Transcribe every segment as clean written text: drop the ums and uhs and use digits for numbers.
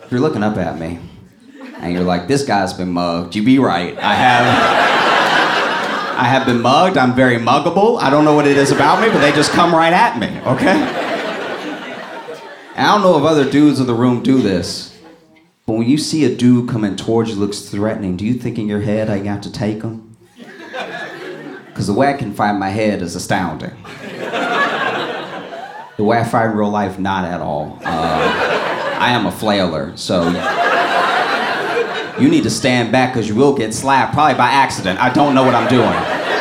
If you're looking up at me and you're like, this guy's been mugged, you be right. I have been mugged. I'm very muggable. I don't know what it is about me, but they just come right at me, okay? And I don't know if other dudes in the room do this, but when you see a dude coming towards you looks threatening, do you think in your head I got to take him? Because the way I can fight in my head is astounding. The way I fight in real life, not at all. I am a flailer, so you need to stand back because you will get slapped, probably by accident. I don't know what I'm doing.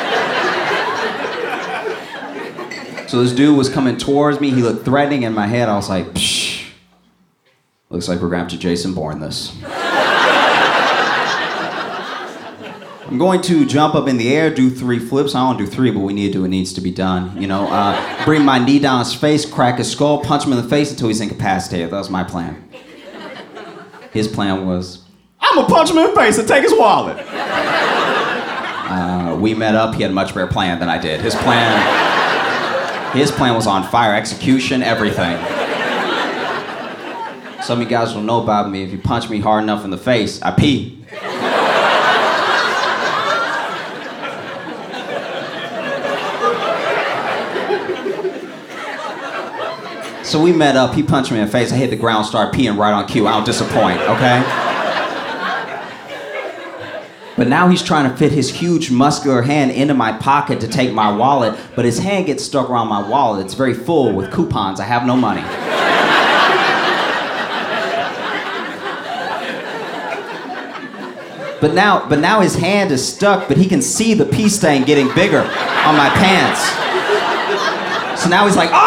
So this dude was coming towards me. He looked threatening. In my head, I was like, psh, looks like we're going to have to Jason Bourne this. I'm going to jump up in the air, do 3 flips. I don't do 3, but we need to do what needs to be done. You know, bring my knee down his face, crack his skull, punch him in the face until he's incapacitated. That was my plan. His plan was, I'm gonna punch him in the face and take his wallet. We met up. He had a much better plan than I did. His plan was on fire, execution, everything. Some of you guys don't know about me. If you punch me hard enough in the face, I pee. So we met up, he punched me in the face, I hit the ground, started peeing right on cue. I don't disappoint, okay? But now he's trying to fit his huge muscular hand into my pocket to take my wallet, but his hand gets stuck around my wallet. It's very full with coupons. I have no money. But now his hand is stuck, but he can see the pee stain getting bigger on my pants. So now he's like,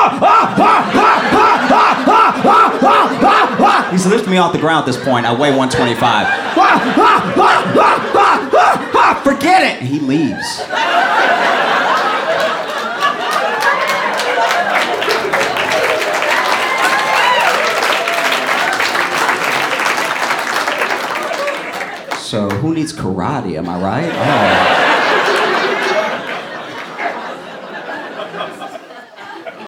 he's lifting me off the ground at this point. I weigh 125. Forget it! And he leaves. So who needs karate, am I right? Oh.